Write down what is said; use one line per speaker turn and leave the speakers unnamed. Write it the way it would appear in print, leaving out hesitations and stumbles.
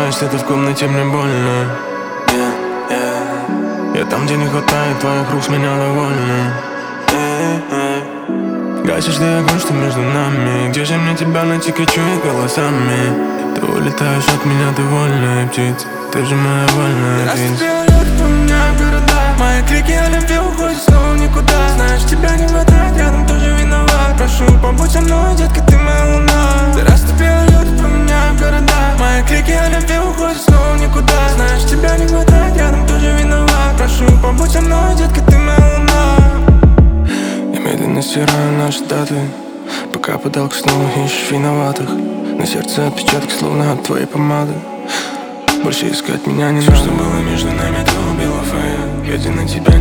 значит это в комнате мне больно. Я там, где не хватает твоих рук, с меня довольны. Гасишь ты огонь, что между нами. Где же мне тебя найти, кричу я голосами. Ты улетаешь от меня, ты вольная птица. Ты же моя вольная птица.
Поменяю города. Мои крики о любви уходят снова в никуда. Знаешь, тебя не хватает, рядом тоже виноват. Прошу, побудь со мной, детка, ты моя луна. Ты растопила лед, поменяю города. Мои крики о любви уходят снова в никуда. Знаешь, тебя не хватает, рядом тоже виноват. Прошу, побудь со мной, детка, ты моя луна.
Я медленно стираю наши даты, пока подалка снова ищешь виноватых. На сердце отпечаток, словно от твоей помады. Больше искать меня не надо. Все, что было между нами, ты убила фейк. Глядя на тебя,